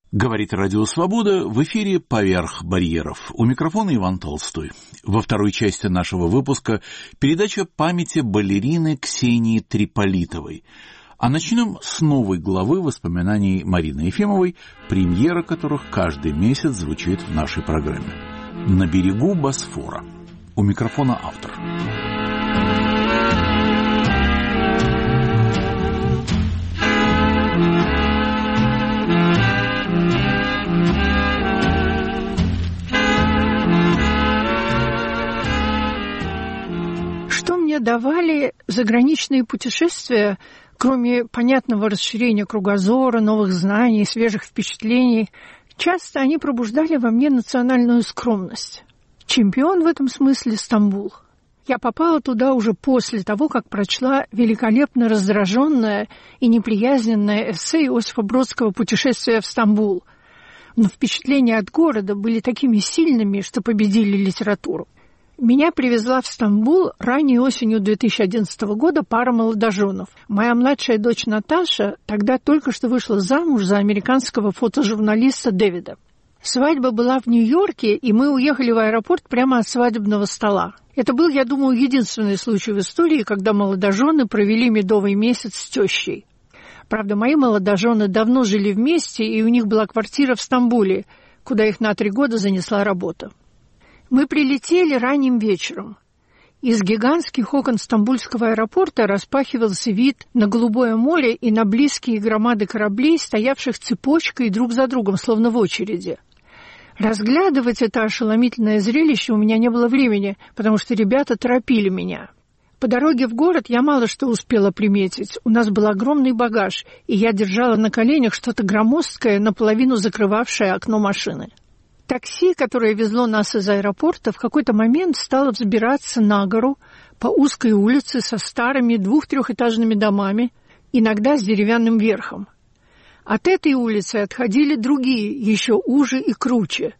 Говорит Радио Свобода, в эфире «Поверх барьеров». У микрофона Иван Толстой. Во второй части нашего выпуска передача памяти балерины Ксении Триполитовой. А начнем с новой главы воспоминаний Марины Ефимовой, премьера которых каждый месяц звучит в нашей программе. «На берегу Босфора». У микрофона автор. Что мне давали заграничные путешествия, кроме понятного расширения кругозора, новых знаний, свежих впечатлений? Часто они пробуждали во мне национальную скромность. Чемпион в этом смысле — Стамбул. Я попала туда уже после того, как прочла великолепно раздраженное и неприязненное эссе Иосифа Бродского «Путешествие в Стамбул». Но впечатления от города были такими сильными, что победили литературу. Меня привезла в Стамбул ранней осенью 2011 года пара молодоженов. Моя младшая дочь Наташа тогда только что вышла замуж за американского фотожурналиста Дэвида. Свадьба была в Нью-Йорке, и мы уехали в аэропорт прямо от свадебного стола. Это был, я думаю, единственный случай в истории, когда молодожены провели медовый месяц с тещей. Правда, мои молодожены давно жили вместе, и у них была квартира в Стамбуле, куда их на 3 года занесла работа. Мы прилетели ранним вечером. Из гигантских окон Стамбульского аэропорта распахивался вид на голубое море и на близкие громады кораблей, стоявших цепочкой друг за другом, словно в очереди. Разглядывать это ошеломительное зрелище у меня не было времени, потому что ребята торопили меня. По дороге в город я мало что успела приметить. У нас был огромный багаж, и я держала на коленях что-то громоздкое, наполовину закрывавшее окно машины. Такси, которое везло нас из аэропорта, в какой-то момент стало взбираться на гору по узкой улице со старыми 2-3-этажными домами, иногда с деревянным верхом. От этой улицы отходили другие, еще уже и круче.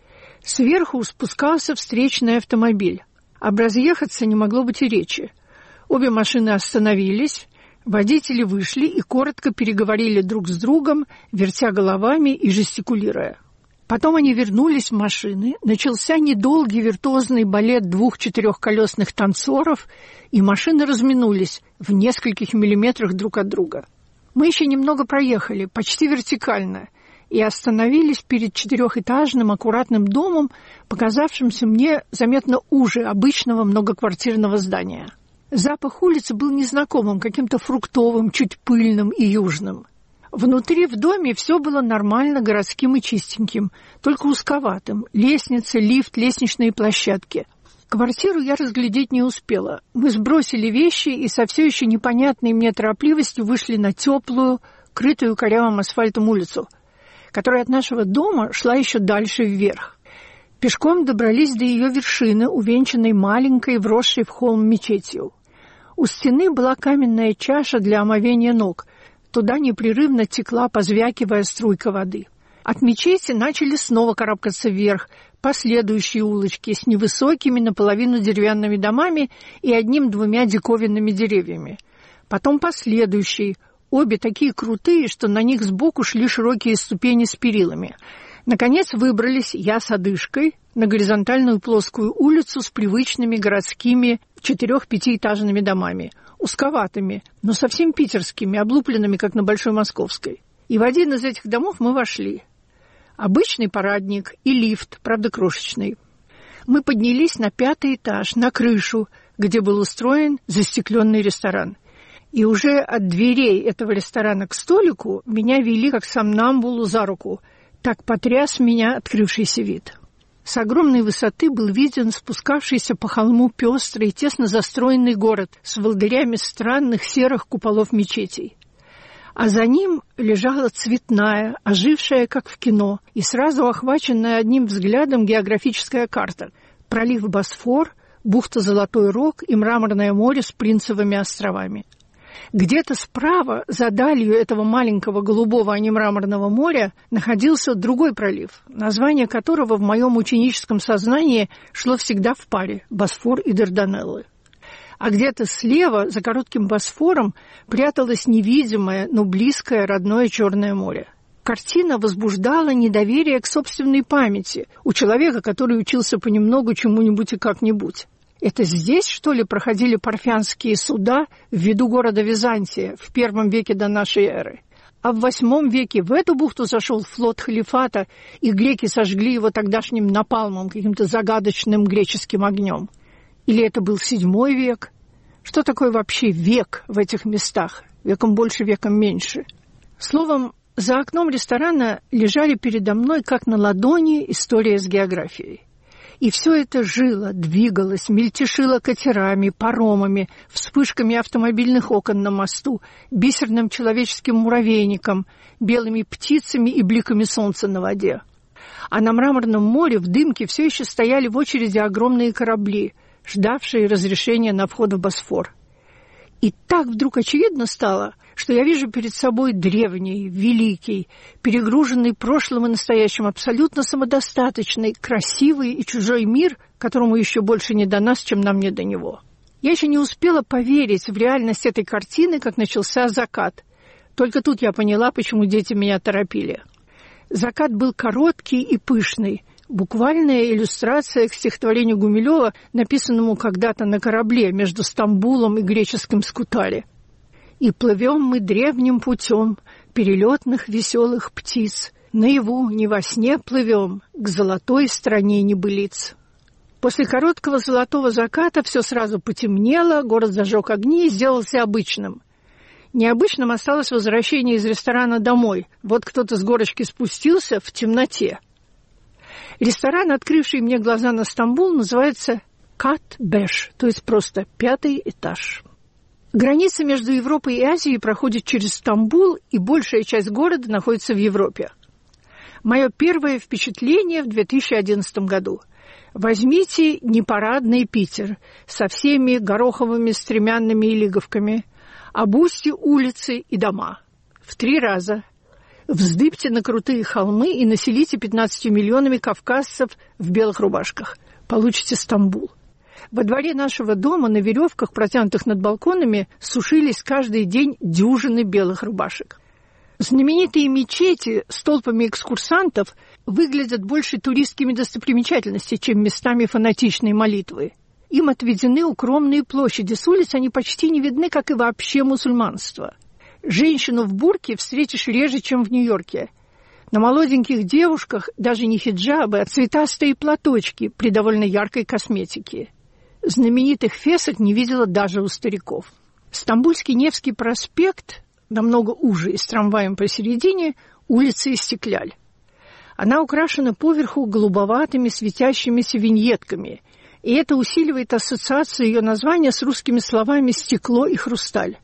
Сверху спускался встречный автомобиль. Об разъехаться не могло быть и речи. Обе машины остановились, водители вышли и коротко переговорили друг с другом, вертя головами и жестикулируя. Потом они вернулись в машины, начался недолгий виртуозный балет 2-4-колесных танцоров, и машины разминулись в нескольких миллиметрах друг от друга. Мы еще немного проехали, почти вертикально, и остановились перед 4-этажным аккуратным домом, показавшимся мне заметно уже обычного многоквартирного здания. Запах улицы был незнакомым, каким-то фруктовым, чуть пыльным и южным. Внутри в доме все было нормально городским и чистеньким, только узковатым. Лестница, лифт, лестничные площадки. Квартиру я разглядеть не успела. Мы сбросили вещи и со все еще непонятной мне торопливостью вышли на теплую, крытую корявым асфальтом улицу, которая от нашего дома шла еще дальше вверх. Пешком добрались до ее вершины, увенчанной маленькой, вросшей в холм мечетью. У стены была каменная чаша для омовения ног. Туда непрерывно текла, позвякивая, струйка воды. От мечети начали снова карабкаться вверх, по следующей улочке с невысокими наполовину деревянными домами и 1-2 диковинными деревьями. Потом по следующей, обе такие крутые, что на них сбоку шли широкие ступени с перилами. Наконец выбрались, я с одышкой, на горизонтальную плоскую улицу с привычными городскими 4-5-этажными домами, узковатыми, но совсем питерскими, облупленными, как на Большой Московской. И в один из этих домов мы вошли. Обычный парадник и лифт, правда крошечный. Мы поднялись на 5-й этаж, на крышу, где был устроен застекленный ресторан. И уже от дверей этого ресторана к столику меня вели, как сомнамбулу, за руку. Так потряс меня открывшийся вид. С огромной высоты был виден спускавшийся по холму пестрый, тесно застроенный город с волдырями странных серых куполов мечетей. А за ним лежала цветная, ожившая, как в кино, и сразу охваченная одним взглядом географическая карта. Пролив Босфор, бухта Золотой Рог и мраморное море с Принцевыми островами. Где-то справа, за далью этого маленького голубого, а не мраморного моря, находился другой пролив, название которого в моем ученическом сознании шло всегда в паре – Босфор и Дарданеллы. А где-то слева, за коротким Босфором, пряталось невидимое, но близкое родное Черное море. Картина возбуждала недоверие к собственной памяти у человека, который учился понемногу чему-нибудь и как-нибудь. Это здесь, что ли, проходили парфянские суда в виду города Византия в I веке до нашей эры? А в VIII веке в эту бухту зашел флот халифата, и греки сожгли его тогдашним напалмом, каким-то загадочным греческим огнем? Или это был VII век? Что такое вообще век в этих местах? Веком больше, веком меньше. Словом, за окном ресторана лежали передо мной, как на ладони, история с географией. И все это жило, двигалось, мельтешило катерами, паромами, вспышками автомобильных окон на мосту, бисерным человеческим муравейником, белыми птицами и бликами солнца на воде. А на Мраморном море в дымке все еще стояли в очереди огромные корабли, ждавшие разрешения на вход в Босфор. И так вдруг очевидно стало, что я вижу перед собой древний, великий, перегруженный прошлым и настоящим, абсолютно самодостаточный, красивый и чужой мир, которому еще больше не до нас, чем нам не до него. Я еще не успела поверить в реальность этой картины, как начался закат. Только тут я поняла, почему дети меня торопили. Закат был короткий и пышный, буквальная иллюстрация к стихотворению Гумилева, написанному когда-то на корабле между Стамбулом и греческим Скутари. «И плывем мы древним путем перелетных веселых птиц, наяву не во сне плывем к золотой стране небылиц». После короткого золотого заката все сразу потемнело, город зажег огни и сделался обычным. Необычным осталось возвращение из ресторана домой. Вот кто-то с горочки спустился в темноте. Ресторан, открывший мне глаза на Стамбул, называется Кат-Беш, то есть просто 5-й этаж. Граница между Европой и Азией проходит через Стамбул, и большая часть города находится в Европе. Мое первое впечатление в 2011 году. Возьмите непарадный Питер со всеми гороховыми стремянными и лиговками, обусьте улицы и дома в 3 раза. Вздыбьте на крутые холмы и населите 15 миллионами кавказцев в белых рубашках. Получите Стамбул. Во дворе нашего дома на веревках, протянутых над балконами, сушились каждый день дюжины белых рубашек. Знаменитые мечети с толпами экскурсантов выглядят больше туристскими достопримечательностями, чем местами фанатичной молитвы. Им отведены укромные площади, с улиц они почти не видны, как и вообще мусульманство. Женщину в бурке встретишь реже, чем в Нью-Йорке. На молоденьких девушках даже не хиджабы, а цветастые платочки при довольно яркой косметике. Знаменитых фесок не видела даже у стариков. Стамбульский Невский проспект, намного уже и с трамваем посередине, улица Истекляль. Она украшена поверху голубоватыми светящимися виньетками, и это усиливает ассоциацию ее названия с русскими словами «стекло» и «хрусталь».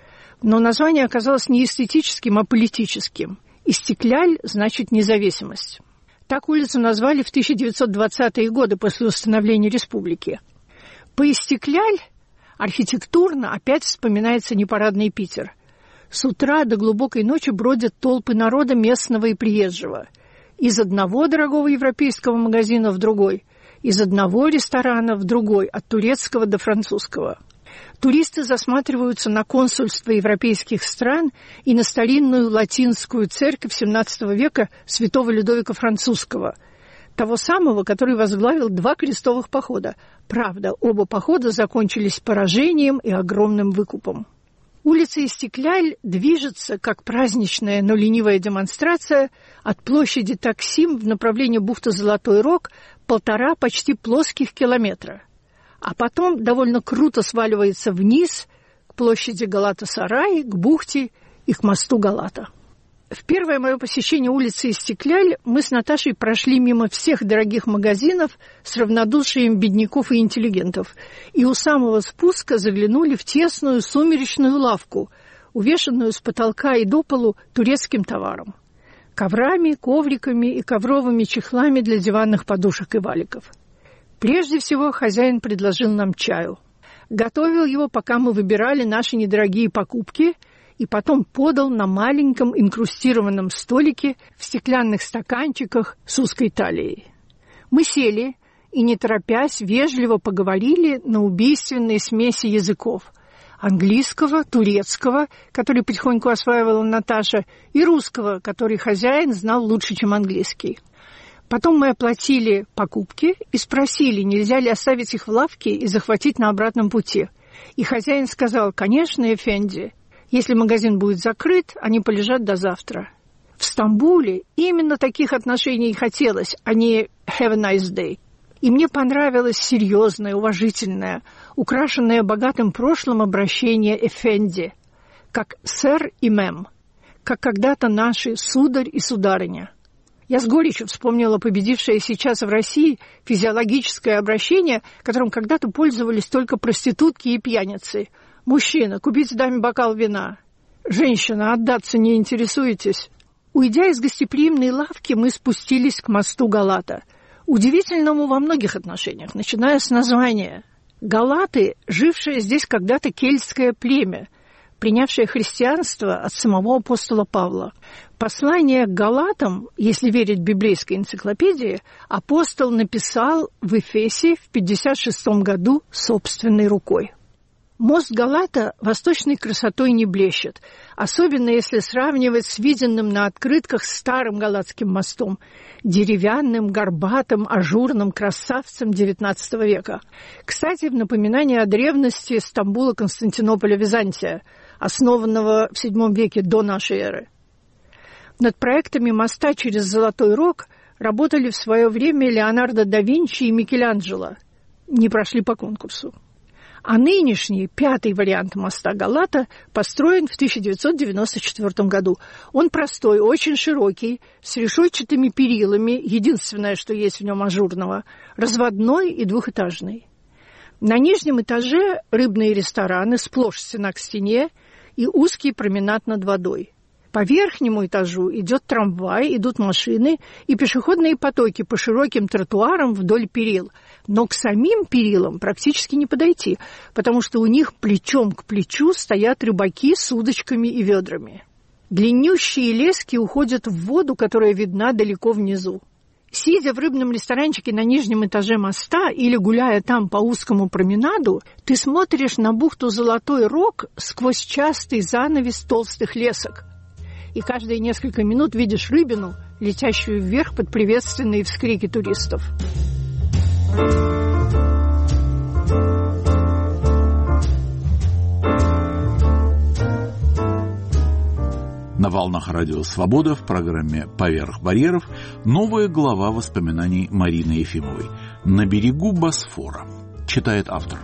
Но название оказалось не эстетическим, а политическим. Истекляль значит «независимость». Так улицу назвали в 1920-е годы после установления республики. По Истекляль архитектурно опять вспоминается непарадный Питер. С утра до глубокой ночи бродят толпы народа местного и приезжего. Из одного дорогого европейского магазина в другой, из одного ресторана в другой, от турецкого до французского. Туристы засматриваются на консульство европейских стран и на старинную латинскую церковь XVII века святого Людовика Французского, того самого, который возглавил 2 крестовых похода. Правда, оба похода закончились поражением и огромным выкупом. Улица Истекляль движется, как праздничная, но ленивая демонстрация, от площади Таксим в направлении бухты Золотой Рог 1,5 почти плоских километра. А потом довольно круто сваливается вниз к площади Галата-Сарай, к бухте и к мосту Галата. В первое мое посещение улицы Истекляль мы с Наташей прошли мимо всех дорогих магазинов с равнодушием бедняков и интеллигентов, и у самого спуска заглянули в тесную сумеречную лавку, увешанную с потолка и до полу турецким товаром. Коврами, ковриками и ковровыми чехлами для диванных подушек и валиков. Прежде всего хозяин предложил нам чаю. Готовил его, пока мы выбирали наши недорогие покупки, и потом подал на маленьком инкрустированном столике в стеклянных стаканчиках с узкой талией. Мы сели и, не торопясь, вежливо поговорили на убийственной смеси языков английского, турецкого, который потихоньку осваивала Наташа, и русского, который хозяин знал лучше, чем английский. Потом мы оплатили покупки и спросили, нельзя ли оставить их в лавке и захватить на обратном пути. И хозяин сказал: «Конечно, эфенди, если магазин будет закрыт, они полежат до завтра». В Стамбуле именно таких отношений и хотелось, а не «have a nice day». И мне понравилось серьезное, уважительное, украшенное богатым прошлым обращение «эфенди», как «сэр» и «мэм», как когда-то наши «сударь» и «сударыня». Я с горечью вспомнила победившее сейчас в России физиологическое обращение, которым когда-то пользовались только проститутки и пьяницы. «Мужчина, купите даме бокал вина». «Женщина, отдаться не интересуетесь?» Уйдя из гостеприимной лавки, мы спустились к мосту Галата, удивительному во многих отношениях, начиная с названия. Галаты, жившее здесь когда-то кельтское племя, принявшее христианство от самого апостола Павла. Послание к Галатам, если верить библейской энциклопедии, апостол написал в Эфесе в 56 году собственной рукой. Мост Галата восточной красотой не блещет, особенно если сравнивать с виденным на открытках старым Галатским мостом, деревянным, горбатым, ажурным красавцем XIX века. Кстати, в напоминание о древности Стамбула, Константинополя, Византия, основанного в VII веке до нашей эры. Над проектами моста через Золотой Рог работали в свое время Леонардо да Винчи и Микеланджело. Не прошли по конкурсу. А нынешний, 5-й вариант моста Галата построен в 1994 году. Он простой, очень широкий, с решетчатыми перилами, единственное, что есть в нем ажурного, разводной и двухэтажный. На нижнем этаже рыбные рестораны, сплошь стена к стене, и узкий променад над водой. По верхнему этажу идет трамвай, идут машины и пешеходные потоки по широким тротуарам вдоль перил. Но к самим перилам практически не подойти, потому что у них плечом к плечу стоят рыбаки с удочками и ведрами. Длиннющие лески уходят в воду, которая видна далеко внизу. Сидя в рыбном ресторанчике на нижнем этаже моста или гуляя там по узкому променаду, ты смотришь на бухту Золотой Рог сквозь частый занавес толстых лесок. И каждые несколько минут видишь рыбину, летящую вверх под приветственные вскрики туристов. На волнах радио «Свобода» в программе «Поверх барьеров» новая глава воспоминаний Марины Ефимовой «На берегу Босфора», читает автор.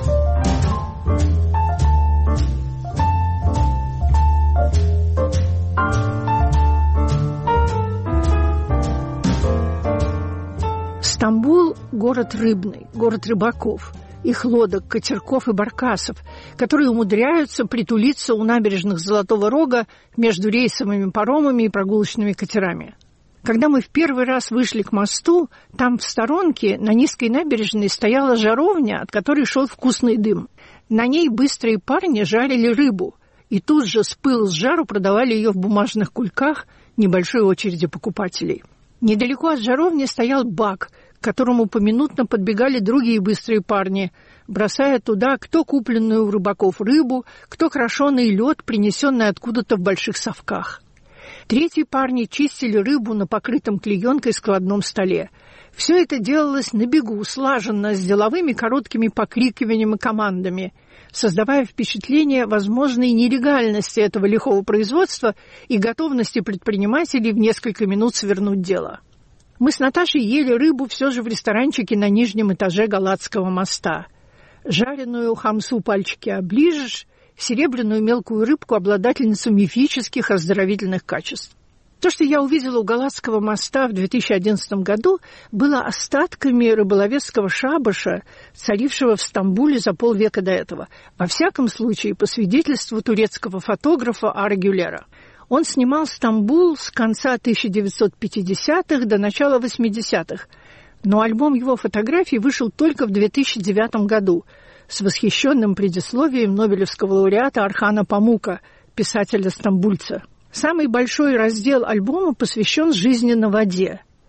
Стамбул – город рыбный, город рыбаков, их лодок, катерков и баркасов, которые умудряются притулиться у набережных Золотого Рога между рейсовыми паромами и прогулочными катерами. Когда мы в первый раз вышли к мосту, там в сторонке на низкой набережной стояла жаровня, от которой шел вкусный дым. На ней быстрые парни жарили рыбу, и тут же с пылу с жару продавали ее в бумажных кульках небольшой очереди покупателей. Недалеко от жаровни стоял бак, к которому поминутно подбегали другие быстрые парни, бросая туда кто купленную у рыбаков рыбу, кто крашеный лед, принесенный откуда-то в больших совках. Третьи парни чистили рыбу на покрытом клеенкой складном столе. Все это делалось на бегу, слаженно, с деловыми короткими покрикиваниями и командами, создавая впечатление возможной нелегальности этого лихого производства и готовности предпринимателей в несколько минут свернуть дело. Мы с Наташей ели рыбу все же в ресторанчике на нижнем этаже Галатского моста. Жареную хамсу пальчики оближешь, серебряную мелкую рыбку, обладательницу мифических оздоровительных качеств. То, что я увидела у Галатского моста в 2011 году, было остатками рыболовецкого шабаша, царившего в Стамбуле за полвека до этого. Во всяком случае, по свидетельству турецкого фотографа Ара Гюлера. Он снимал Стамбул с конца 1950-х до начала 80-х, но альбом его фотографий вышел только в 2009 году с восхищенным предисловием нобелевского лауреата Орхана Памука, писателя-стамбульца. Самый большой раздел альбома посвящен жизни на воде.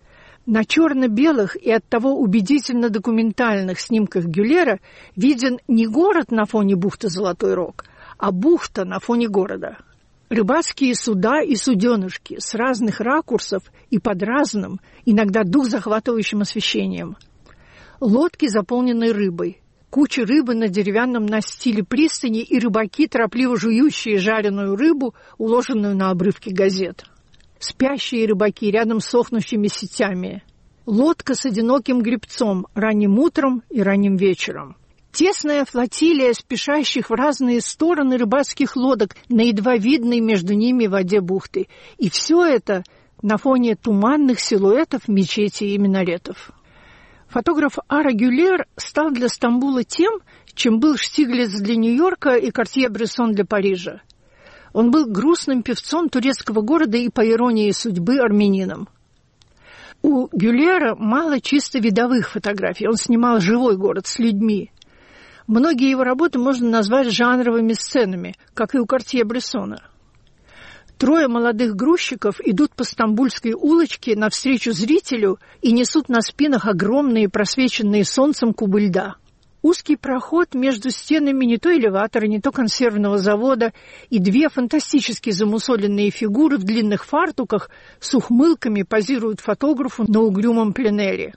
На черно-белых и оттого убедительно документальных снимках Гюллера виден не город на фоне бухты Золотой Рог, а бухта на фоне города. Рыбацкие суда и суденышки с разных ракурсов и под разным, иногда дух захватывающим освещением. Лодки, заполненные рыбой, куча рыбы на деревянном настиле пристани и рыбаки, торопливо жующие жареную рыбу, уложенную на обрывки газет. Спящие рыбаки рядом с сохнущими сетями. Лодка с одиноким гребцом ранним утром и ранним вечером. Тесная флотилия спешащих в разные стороны рыбацких лодок на едва видной между ними воде бухты. И все это на фоне туманных силуэтов мечетей и минаретов. Фотограф Ара Гюллер стал для Стамбула тем, чем был Штиглиц для Нью-Йорка и Картье-Брессон для Парижа. Он был грустным певцом турецкого города и, по иронии судьбы, армянином. У Гюллера мало чисто видовых фотографий. Он снимал живой город с людьми. Многие его работы можно назвать жанровыми сценами, как и у Картье-Брессона. Трое молодых грузчиков идут по стамбульской улочке навстречу зрителю и несут на спинах огромные просвеченные солнцем кубы льда. Узкий проход между стенами не то элеватора, не то консервного завода и две фантастически замусоленные фигуры в длинных фартуках с ухмылками позируют фотографу на угрюмом пленэре.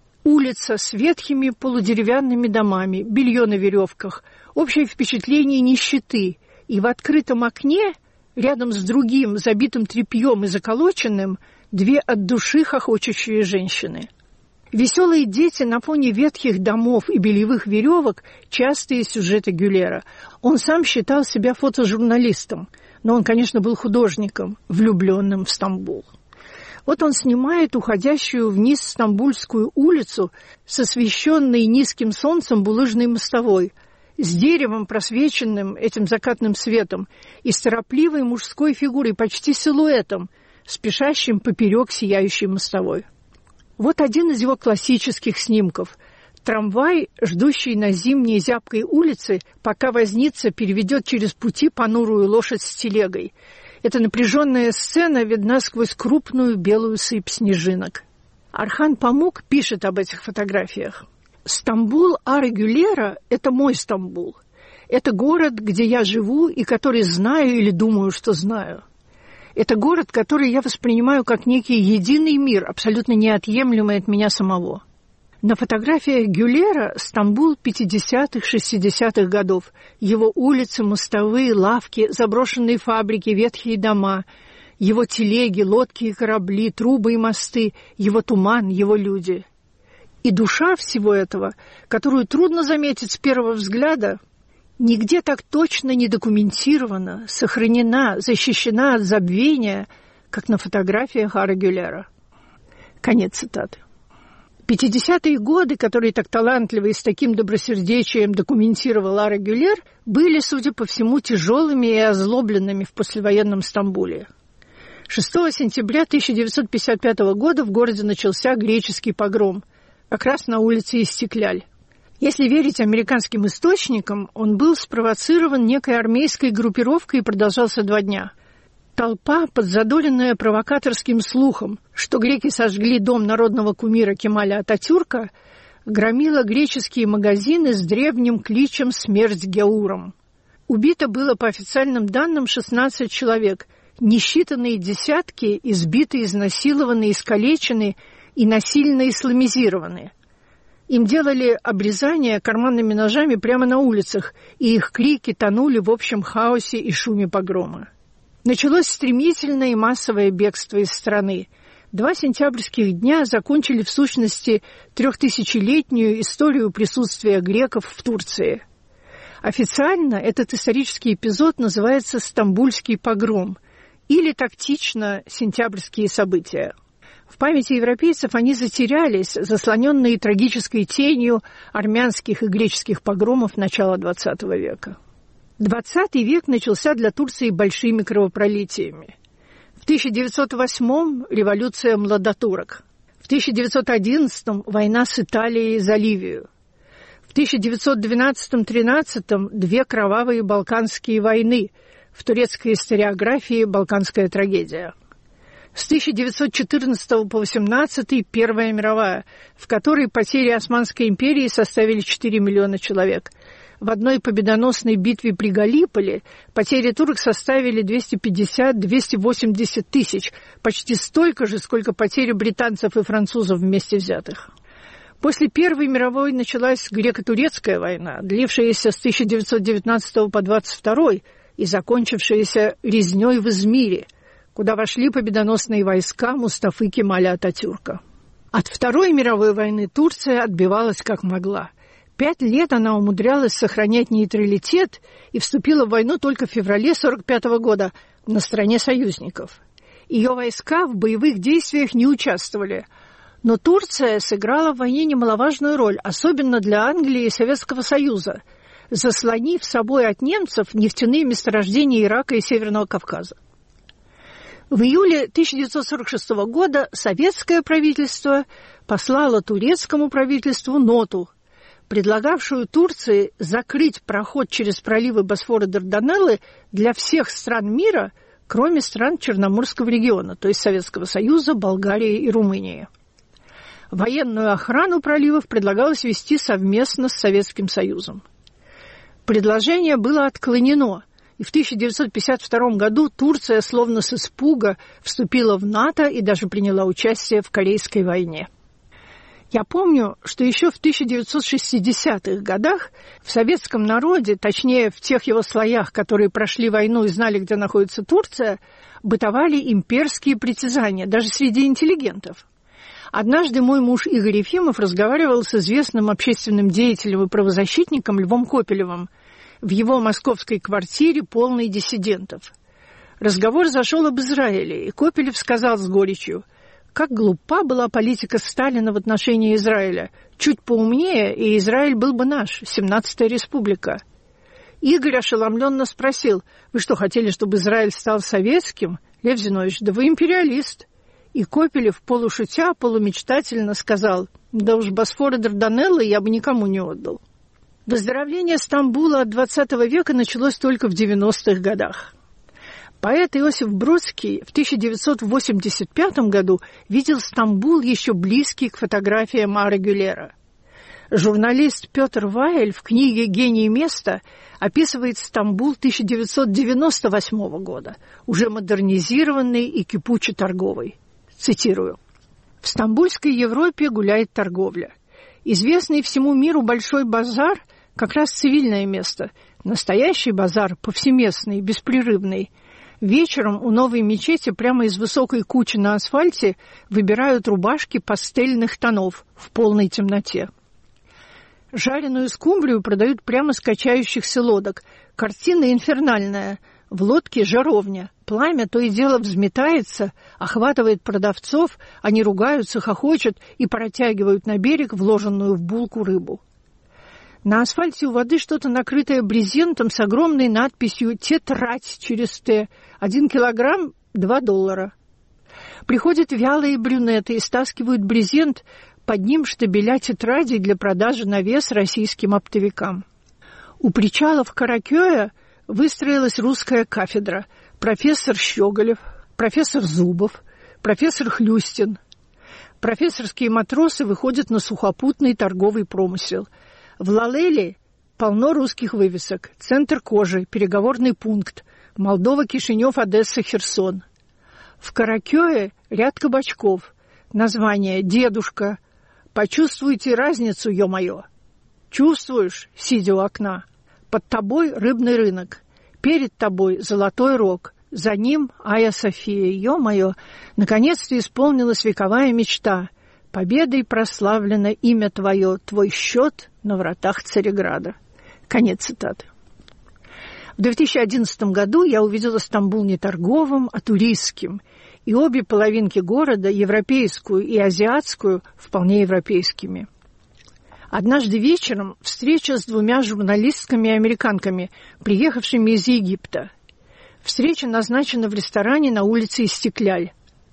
Улица с ветхими полудеревянными домами, белье на веревках, общее впечатление нищеты, и в открытом окне, рядом с другим, забитым тряпьем и заколоченным, две от души хохочущие женщины. Веселые дети на фоне ветхих домов и бельевых веревок – частые сюжеты Гюллера. Он сам считал себя фотожурналистом, но он, конечно, был художником, влюбленным в Стамбул. Вот он снимает уходящую вниз Стамбульскую улицу с освещенной низким солнцем булыжной мостовой, с деревом, просвеченным этим закатным светом, и с торопливой мужской фигурой, почти силуэтом, спешащим поперек сияющей мостовой. Вот один из его классических снимков. Трамвай, ждущий на зимней зябкой улице, пока возница переведет через пути понурую лошадь с телегой. Эта напряженная сцена видна сквозь крупную белую сыпь снежинок. Орхан Памук пишет об этих фотографиях. «Стамбул Ара Гюллера – это мой Стамбул. Это город, где я живу и который знаю или думаю, что знаю. Это город, который я воспринимаю как некий единый мир, абсолютно неотъемлемый от меня самого». На фотографиях Гюллера Стамбул 50-х, 60-х годов. Его улицы, мостовые, лавки, заброшенные фабрики, ветхие дома, его телеги, лодки и корабли, трубы и мосты, его туман, его люди. И душа всего этого, которую трудно заметить с первого взгляда, нигде так точно не документирована, сохранена, защищена от забвения, как на фотографиях Ара Гюллера. Конец цитаты. 50-е годы, которые так талантливо и с таким добросердечием документировал Ара Гюллер, были, судя по всему, тяжелыми и озлобленными в послевоенном Стамбуле. 6 сентября 1955 года в городе начался греческий погром, как раз на улице Истикляль. Если верить американским источникам, он был спровоцирован некой армейской группировкой и продолжался 2 дня. Толпа, подзадоленная провокаторским слухом, что греки сожгли дом народного кумира Кемаля Ататюрка, громила греческие магазины с древним кличем «Смерть Гяурам». Убито было, по официальным данным, 16 человек, несчитанные десятки избиты, изнасилованы, искалечены и насильно исламизированы. Им делали обрезания карманными ножами прямо на улицах, и их крики тонули в общем хаосе и шуме погрома. Началось стремительное и массовое бегство из страны. 2 сентябрьских дня закончили в сущности 3000-летнюю историю присутствия греков в Турции. Официально этот исторический эпизод называется «Стамбульский погром» или тактично «Сентябрьские события». В памяти европейцев они затерялись, заслоненные трагической тенью армянских и греческих погромов начала XX века. 20 век начался для Турции большими кровопролитиями. В 1908-м – революция младотурок. В 1911-м – война с Италией за Ливию. В 1912-13-м – 2 кровавые балканские войны. В турецкой историографии «Балканская трагедия». С 1914 по 18 Первая мировая, в которой потери Османской империи составили 4 миллиона человек. В одной победоносной битве при Галиполи потери турок составили 250-280 тысяч, почти столько же, сколько потери британцев и французов вместе взятых. После Первой мировой началась греко-турецкая война, длившаяся с 1919 по 1922 и закончившаяся резнёй в Измире, куда вошли победоносные войска Мустафы Кемаля Ататюрка. От Второй мировой войны Турция отбивалась как могла. 5 лет она умудрялась сохранять нейтралитет и вступила в войну только в феврале 1945 года на стороне союзников. Ее войска в боевых действиях не участвовали, но Турция сыграла в войне немаловажную роль, особенно для Англии и Советского Союза, заслонив собой от немцев нефтяные месторождения Ирака и Северного Кавказа. В июле 1946 года советское правительство послало турецкому правительству ноту, предлагавшую Турции закрыть проход через проливы Босфора и Дарданеллы для всех стран мира, кроме стран Черноморского региона, то есть Советского Союза, Болгарии и Румынии. Военную охрану проливов предлагалось вести совместно с Советским Союзом. Предложение было отклонено, и в 1952 году Турция словно с испуга вступила в НАТО и даже приняла участие в Корейской войне. Я помню, что еще в 1960-х годах в советском народе, точнее в тех его слоях, которые прошли войну и знали, где находится Турция, бытовали имперские притязания, даже среди интеллигентов. Однажды мой муж Игорь Ефимов разговаривал с известным общественным деятелем и правозащитником Львом Копелевым в его московской квартире, полной диссидентов. Разговор зашел об Израиле, и Копелев сказал с горечью: как глупа была политика Сталина в отношении Израиля. Чуть поумнее, и Израиль был бы наш, 17-я республика. Игорь ошеломленно спросил: вы что, хотели, чтобы Израиль стал советским? Лев Зинович, да вы империалист. И Копелев, полушутя, полумечтательно сказал: да уж Босфор и Дарданеллы я бы никому не отдал. Выздоровление Стамбула от XX века началось только в 90-х годах. Поэт Иосиф Бродский в 1985 году видел Стамбул еще близкий к фотографиям Ара Гюлера. Журналист Петр Ваель в книге «Гений места» описывает Стамбул 1998 года, уже модернизированный и кипуче торговый. Цитирую: «В Стамбульской Европе гуляет торговля. Известный всему миру Большой базар – как раз цивильное место. Настоящий базар, повсеместный, беспрерывный. Вечером у новой мечети прямо из высокой кучи на асфальте выбирают рубашки пастельных тонов в полной темноте. Жареную скумбрию продают прямо с качающихся лодок. Картина инфернальная. В лодке жаровня. Пламя то и дело взметается, охватывает продавцов, они ругаются, хохочут и протягивают на берег вложенную в булку рыбу. На асфальте у воды что-то накрытое брезентом с огромной надписью «Тетрать» через «Т». 1 килограмм – $2. Приходят вялые брюнеты и стаскивают брезент, под ним штабеля тетрадей для продажи на вес российским оптовикам. У причала в Каракёе выстроилась русская кафедра. Профессор Щеголев, профессор Зубов, профессор Хлюстин. Профессорские матросы выходят на сухопутный торговый промысел. В Лалеле полно русских вывесок. Центр кожи, переговорный пункт. Молдова, Кишинев, Одесса, Херсон. В Каракёе ряд кабачков. Название «Дедушка». Почувствуйте разницу, ё-моё. Чувствуешь, сидя у окна. Под тобой рыбный рынок. Перед тобой Золотой Рог. За ним Айя София. Ё-моё, наконец-то исполнилась вековая мечта. Победой прославлено имя твое, твой счет на вратах Цареграда. Конец цитаты. В 2011 году я увидела Стамбул не торговым, а туристским. И обе половинки города, европейскую и азиатскую, вполне европейскими. Однажды вечером встреча с 2 журналистками-американками, приехавшими из Египта. Встреча назначена в ресторане на улице Истекляль.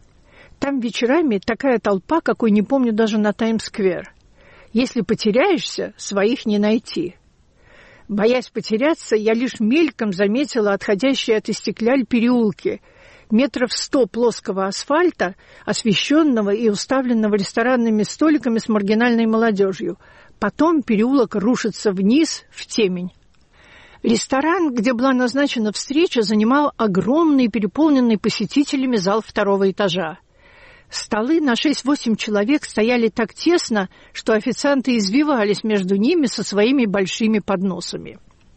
Там вечерами такая толпа, какой не помню даже на Таймс-сквер. Если потеряешься, своих не найти. Боясь потеряться, я лишь мельком заметила отходящие от Истекляль переулки. метров 100 плоского асфальта, освещенного и уставленного ресторанными столиками с маргинальной молодежью. Потом переулок рушится вниз в темень. Ресторан, где была назначена встреча, занимал огромный, переполненный посетителями зал 2-го этажа. Столы на 6-8 человек стояли так тесно, что официанты извивались между ними со своими большими подносами.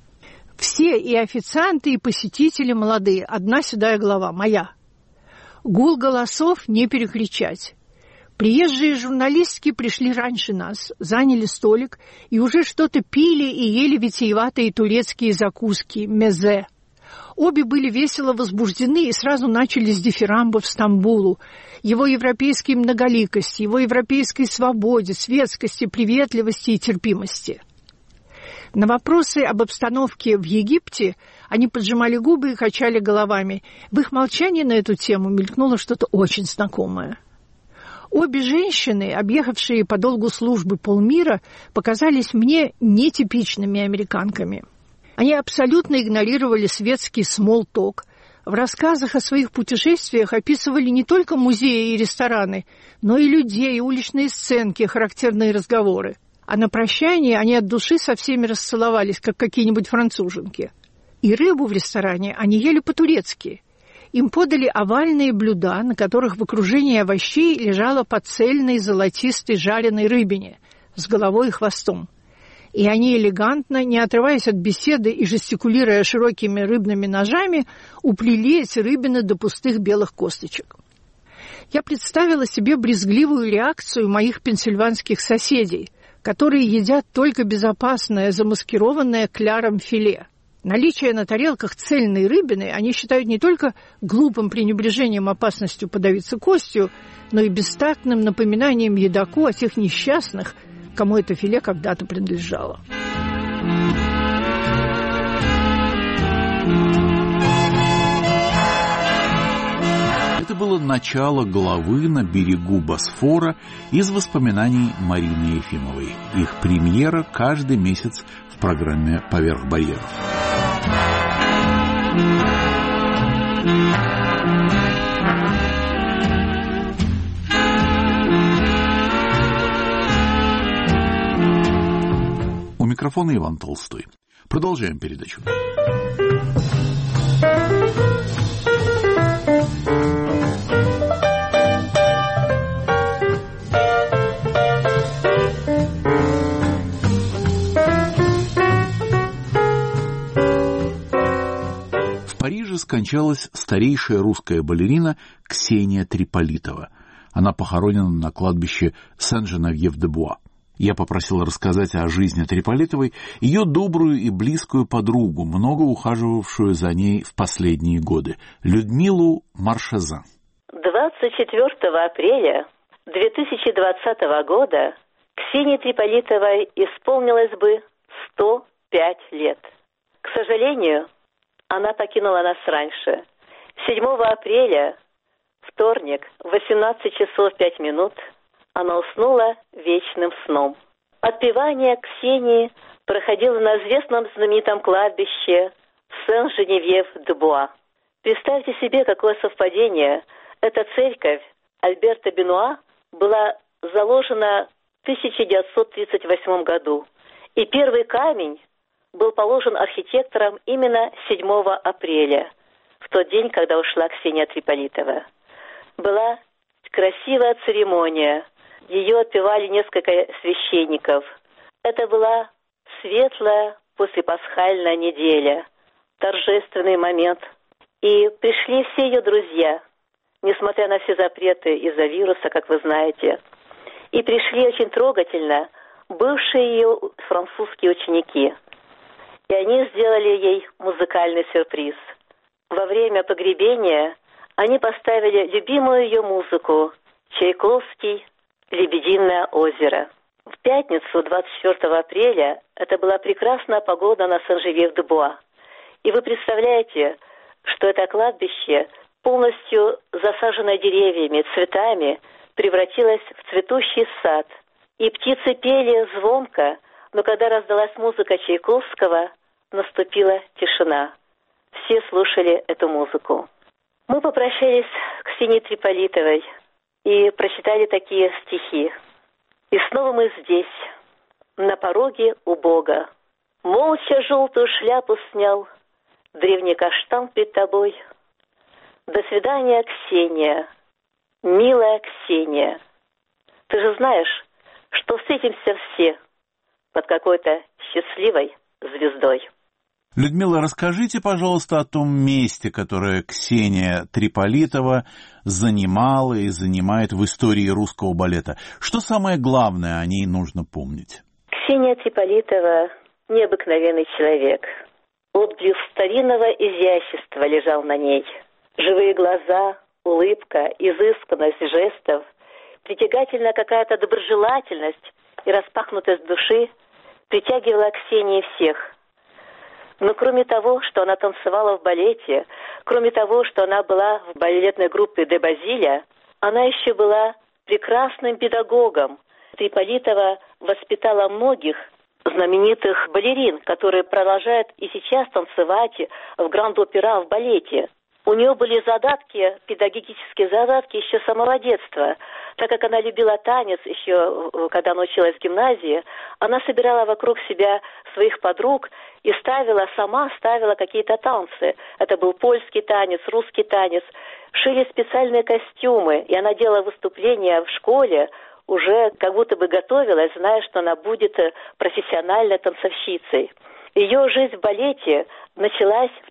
Все, и официанты, и посетители молодые, одна седая голова, моя. Гул голосов не перекричать. Приезжие журналистки пришли раньше нас, заняли столик и уже что-то пили и ели витиеватые турецкие закуски, мезе. Обе были весело возбуждены и сразу начали с дифирамбов Стамбулу, его европейской многоликости, его европейской свободе, светскости, приветливости и терпимости. На вопросы об обстановке в Египте они поджимали губы и качали головами. В их молчании на эту тему мелькнуло что-то очень знакомое. Обе женщины, объехавшие по долгу службы полмира, показались мне нетипичными американками. Они абсолютно игнорировали светский смолл-ток. В рассказах о своих путешествиях описывали не только музеи и рестораны, но и людей, уличные сценки, характерные разговоры. А на прощание они от души со всеми расцеловались, как какие-нибудь француженки. И рыбу в ресторане они ели по-турецки. Им подали овальные блюда, на которых в окружении овощей лежало по цельной золотистой жареной рыбине с головой и хвостом. И они элегантно, не отрываясь от беседы и жестикулируя широкими рыбными ножами, уплели эти рыбины до пустых белых косточек. Я представила себе брезгливую реакцию моих пенсильванских соседей, которые едят только безопасное, замаскированное кляром филе. Наличие на тарелках цельной рыбины они считают не только глупым пренебрежением опасностью подавиться костью, но и бестактным напоминанием едоку о тех несчастных, кому это филе когда-то принадлежало. Это было начало главы «На берегу Босфора» из воспоминаний Марины Ефимовой. Их премьера каждый месяц в программе «Поверх барьеров». У микрофона Иван Толстой. Продолжаем передачу. В Париже скончалась старейшая русская балерина Ксения Триполитова. Она похоронена на кладбище Сен-Женевьев-де-Буа. Я попросил рассказать о жизни Триполитовой ее добрую и близкую подругу, много ухаживавшую за ней в последние годы, Людмилу Маршезан. 24 апреля 2020 года Ксении Триполитовой исполнилось бы 105 лет. К сожалению, она покинула нас раньше. 7 апреля, вторник, в 18 часов 5 минут, она уснула вечным сном. Отпевание Ксении проходило на известном знаменитом кладбище Сен-Женевьев-де-Буа. Представьте себе, какое совпадение. Эта церковь Альберта Бенуа была заложена в 1938 году. И первый камень был положен архитектором именно 7 апреля, в тот день, когда ушла Ксения Триполитова. Была красивая церемония. Ее отпевали несколько священников. Это была светлая послепасхальная неделя, торжественный момент. И пришли все ее друзья, несмотря на все запреты из-за вируса, как вы знаете. И пришли очень трогательно бывшие ее французские ученики. И они сделали ей музыкальный сюрприз. Во время погребения они поставили любимую ее музыку Чайковский «Лебединое озеро». В пятницу, 24 апреля, это была прекрасная погода на Сен-Женевьев-де-Буа. И вы представляете, что это кладбище, полностью засаженное деревьями, цветами, превратилось в цветущий сад. И птицы пели звонко, но когда раздалась музыка Чайковского, наступила тишина. Все слушали эту музыку. Мы попрощались с Ксенией Триполитовой и прочитали такие стихи. «И снова мы здесь, на пороге у Бога. Молча желтую шляпу снял, древний каштан пред тобой. До свидания, Ксения, милая Ксения. Ты же знаешь, что встретимся все под какой-то счастливой звездой». Людмила, расскажите, пожалуйста, о том месте, которое Ксения Триполитова занимала и занимает в истории русского балета. Что самое главное о ней нужно помнить? Ксения Триполитова – необыкновенный человек. Отблеск старинного изящества лежал на ней. Живые глаза, улыбка, изысканность жестов, притягательная какая-то доброжелательность и распахнутость души притягивала к Ксении всех. Но кроме того, что она танцевала в балете, кроме того, что она была в балетной группе «Де Базиля», она еще была прекрасным педагогом. Триполитова воспитала многих знаменитых балерин, которые продолжают и сейчас танцевать в Гранд-Опера в балете. У нее были задатки, педагогические задатки еще с самого детства. Так как она любила танец еще, когда она училась в гимназии, она собирала вокруг себя своих подруг и сама ставила какие-то танцы. Это был польский танец, русский танец. Шили специальные костюмы, и она делала выступления в школе, уже как будто бы готовилась, зная, что она будет профессиональной танцовщицей. Ее жизнь в балете началась в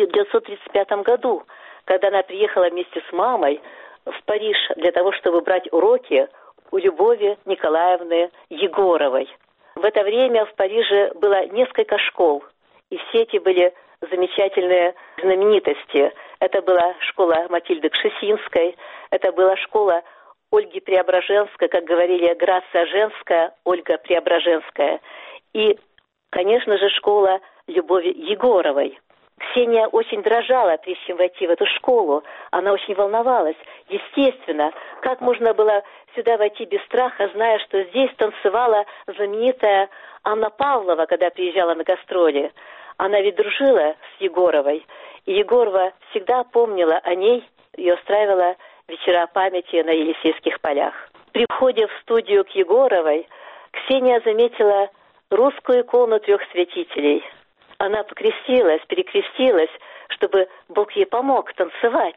1935 году, когда она приехала вместе с мамой в Париж для того, чтобы брать уроки у Любови Николаевны Егоровой. В это время в Париже было несколько школ, и все эти были замечательные знаменитости. Это была школа Матильды Кшесинской, это была школа Ольги Преображенской, как говорили, Грация женская, Ольга Преображенская. И, конечно же, школа Любови Егоровой. Ксения очень дрожала, прежде чем войти в эту школу. Она очень волновалась. Естественно, как можно было сюда войти без страха, зная, что здесь танцевала знаменитая Анна Павлова, когда приезжала на гастроли. Она ведь дружила с Егоровой. И Егорова всегда помнила о ней и устраивала вечера памяти на Елисейских полях. При входе в студию к Егоровой Ксения заметила русскую икону трех святителей. Она перекрестилась, чтобы Бог ей помог танцевать.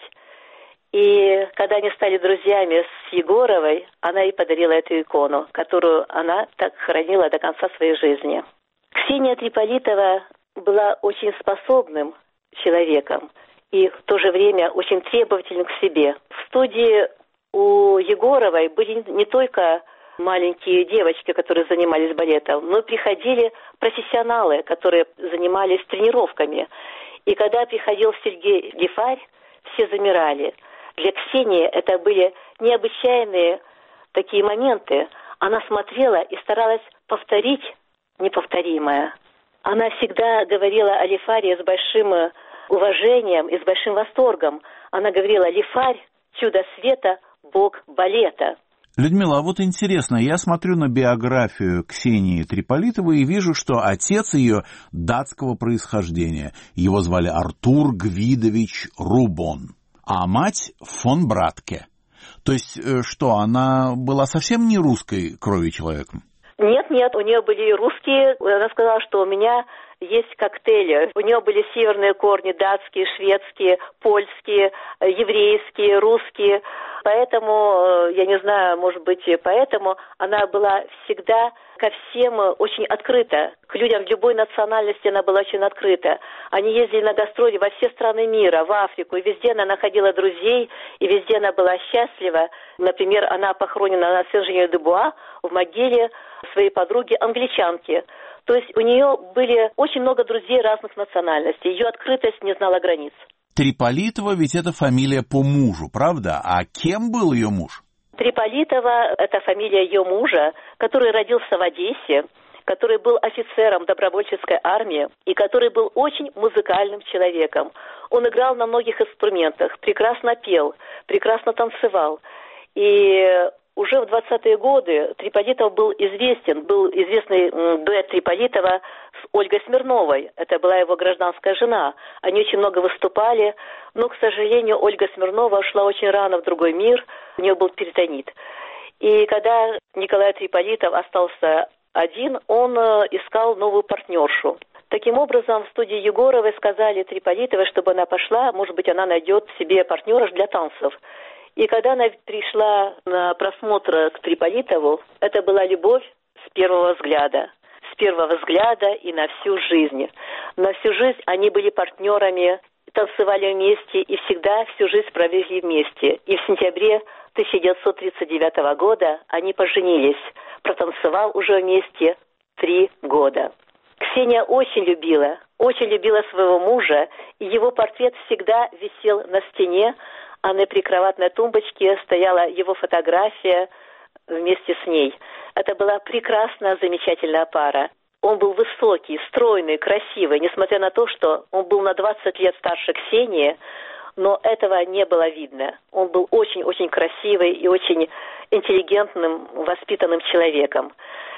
И когда они стали друзьями с Егоровой, она ей подарила эту икону, которую она так хранила до конца своей жизни. Ксения Триполитова была очень способным человеком и в то же время очень требовательным к себе. В студии у Егоровой были не только маленькие девочки, которые занимались балетом, но приходили профессионалы, которые занимались тренировками. И когда приходил Сергей Лифарь, все замирали. Для Ксении это были необычайные такие моменты. Она смотрела и старалась повторить неповторимое. Она всегда говорила о Лифаре с большим уважением и с большим восторгом. Она говорила: «Лифарь, чудо света, бог балета». Людмила, а вот интересно, я смотрю на биографию Ксении Триполитовой и вижу, что отец ее датского происхождения. Его звали Артур Гвидович Рубон, а мать фон Братке. То есть, что, она была совсем не русской крови человеком? Нет, у нее были и русские. Она сказала, что у меня есть коктейли. У нее были северные корни, датские, шведские, польские, еврейские, русские. Поэтому, я не знаю, может быть, поэтому она была всегда ко всем очень открыта. К людям любой национальности она была очень открыта. Они ездили на гастроли во все страны мира, в Африку, и везде она находила друзей, и везде она была счастлива. Например, она похоронена на Сен-Женю-де-Буа в могиле своей подруги англичанки. То есть у нее были очень много друзей разных национальностей. Ее открытость не знала границ. Триполитова ведь это фамилия по мужу, правда? А кем был ее муж? Триполитова – это фамилия ее мужа, который родился в Одессе, который был офицером добровольческой армии и который был очень музыкальным человеком. Он играл на многих инструментах, прекрасно пел, прекрасно танцевал. И уже в 20-е годы Триполитов был известный дуэт Триполитова с Ольгой Смирновой. Это была его гражданская жена. Они очень много выступали, но, к сожалению, Ольга Смирнова ушла очень рано в другой мир, у нее был перитонит. И когда Николай Триполитов остался один, он искал новую партнершу. Таким образом, в студии Егоровой сказали Триполитовой, чтобы она пошла, может быть, она найдет себе партнера для танцев. И когда она пришла на просмотр к Триполитову, это была любовь с первого взгляда. С первого взгляда и на всю жизнь. На всю жизнь они были партнерами, танцевали вместе и всегда всю жизнь провели вместе. И в сентябре 1939 года они поженились. Протанцевал уже вместе 3 года. Ксения очень любила своего мужа, и его портрет всегда висел на стене, а на прикроватной тумбочке стояла его фотография вместе с ней. Это была прекрасная, замечательная пара. Он был высокий, стройный, красивый, несмотря на то, что он был на 20 лет старше Ксении, но этого не было видно. Он был очень-очень красивый и очень интеллигентным, воспитанным человеком.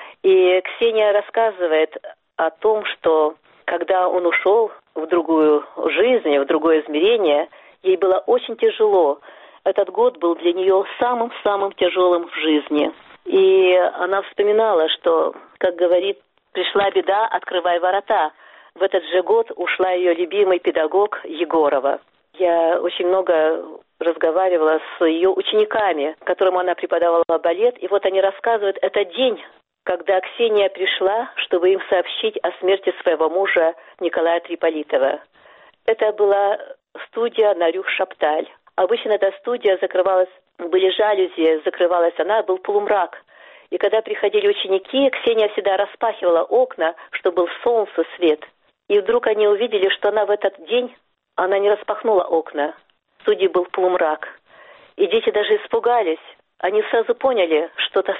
И Ксения рассказывает о том, что когда он ушел в другую жизнь, в другое измерение, ей было очень тяжело. Этот год был для нее самым-самым тяжелым в жизни. И она вспоминала, что, как говорит, пришла беда, открывай ворота. В этот же год ушла ее любимый педагог Егорова. Я очень много разговаривала с ее учениками, которым она преподавала балет, и вот они рассказывают, это день, когда Ксения пришла, чтобы им сообщить о смерти своего мужа Николая Триполитова. Это была студия на Рю Шапталь. Обычно эта студия закрывалась, были жалюзи, закрывалась она, был полумрак. И когда приходили ученики, Ксения всегда распахивала окна, чтобы был солнце, свет. И вдруг они увидели, что она в этот день, она не распахнула окна. В студии был полумрак. И дети даже испугались. Они сразу поняли, что-то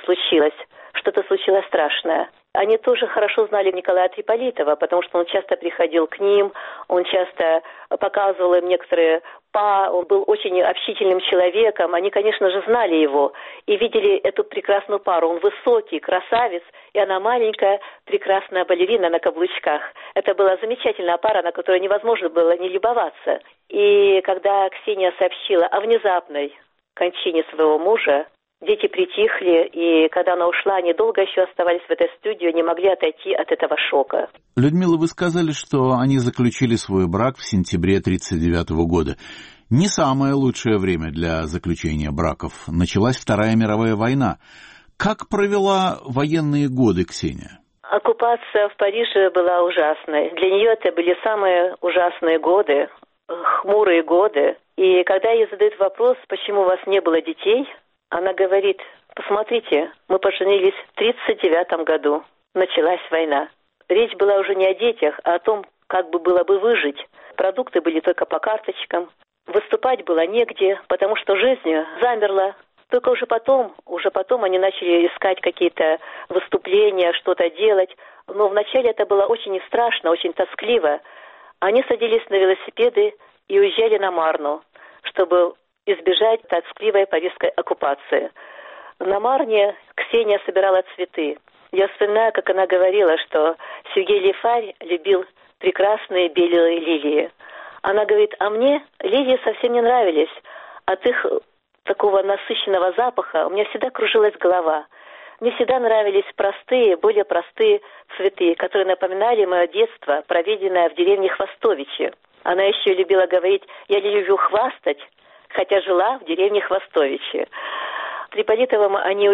случилось страшное. Они тоже хорошо знали Николая Триполитова, потому что он часто приходил к ним, он часто показывал им некоторые он был очень общительным человеком, они, конечно же, знали его и видели эту прекрасную пару. Он высокий, красавец, и она маленькая, прекрасная балерина на каблучках. Это была замечательная пара, на которой невозможно было не любоваться. И когда Ксения сообщила о внезапной кончине своего мужа, дети притихли, и когда она ушла, они долго еще оставались в этой студии, не могли отойти от этого шока. Людмила, вы сказали, что они заключили свой брак в сентябре 1939 года. Не самое лучшее время для заключения браков. Началась Вторая мировая война. Как провела военные годы Ксения? Оккупация в Париже была ужасной. Для нее это были самые ужасные годы, хмурые годы. И когда ей задают вопрос, почему у вас не было детей, она говорит, посмотрите, мы поженились в 1939 году, началась война. Речь была уже не о детях, а о том, как бы было бы выжить. Продукты были только по карточкам, выступать было негде, потому что жизнь замерла. Только уже потом они начали искать какие-то выступления, что-то делать. Но вначале это было очень страшно, очень тоскливо. Они садились на велосипеды и уезжали на Марну, чтобы избежать тоскливой парижской оккупации. На Марне Ксения собирала цветы. Я вспоминаю, как она говорила, что Сергей Лифарь любил прекрасные белые лилии. Она говорит, а мне лилии совсем не нравились. От их такого насыщенного запаха у меня всегда кружилась голова. Мне всегда нравились более простые цветы, которые напоминали мое детство, проведенное в деревне Хвостовичи. Она еще любила говорить, я не люблю хвастать, хотя жила в деревне Хвостовичи. Триполитовым они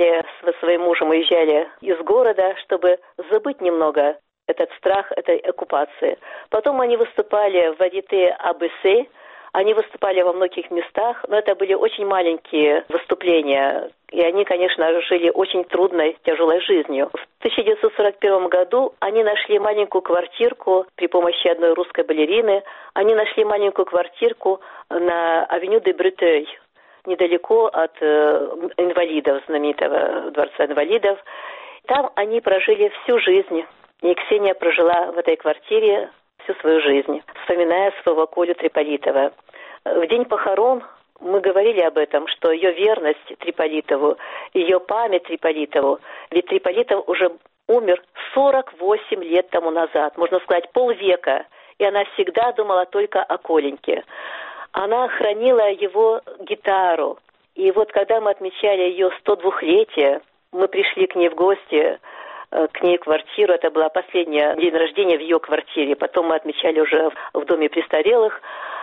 со своим мужем уезжали из города, чтобы забыть немного этот страх этой оккупации. Потом они выступали в Варьете АБС, они выступали во многих местах, но это были очень маленькие выступления, и они, конечно, жили очень трудной, тяжелой жизнью. В 1941 году они нашли маленькую квартирку при помощи одной русской балерины, они нашли маленькую квартирку на авеню де Бретeuil, недалеко от инвалидов, знаменитого дворца инвалидов. Там они прожили всю жизнь, и Ксения прожила в этой квартире всю свою жизнь, вспоминая своего Колю Триполитова. В день похорон мы говорили об этом, что ее верность Триполитову, ее память Триполитову, ведь Триполитов уже умер 48 лет тому назад, можно сказать, полвека, и она всегда думала только о Коленьке. Она хранила его гитару, и вот когда мы отмечали ее 102-летие, мы пришли к ней в гости, к ней в квартиру, это была последняя день рождения в ее квартире, потом мы отмечали уже в доме престарелых,